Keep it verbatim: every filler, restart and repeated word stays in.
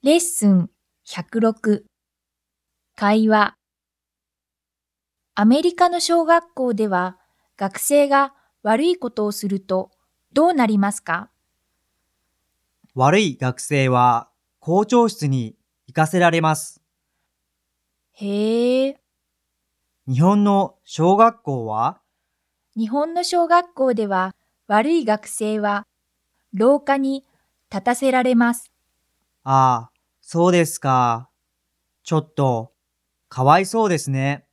レッスンひゃくろく会話。アメリカの小学校では学生が悪いことをするとどうなりますか？ 悪い学生は校長室に行かせられます。 へえ、 日本の小学校は日本の小学校では悪い学生は廊下に立たせられます。 ああ、そうですか。ちょっと、かわいそうですね。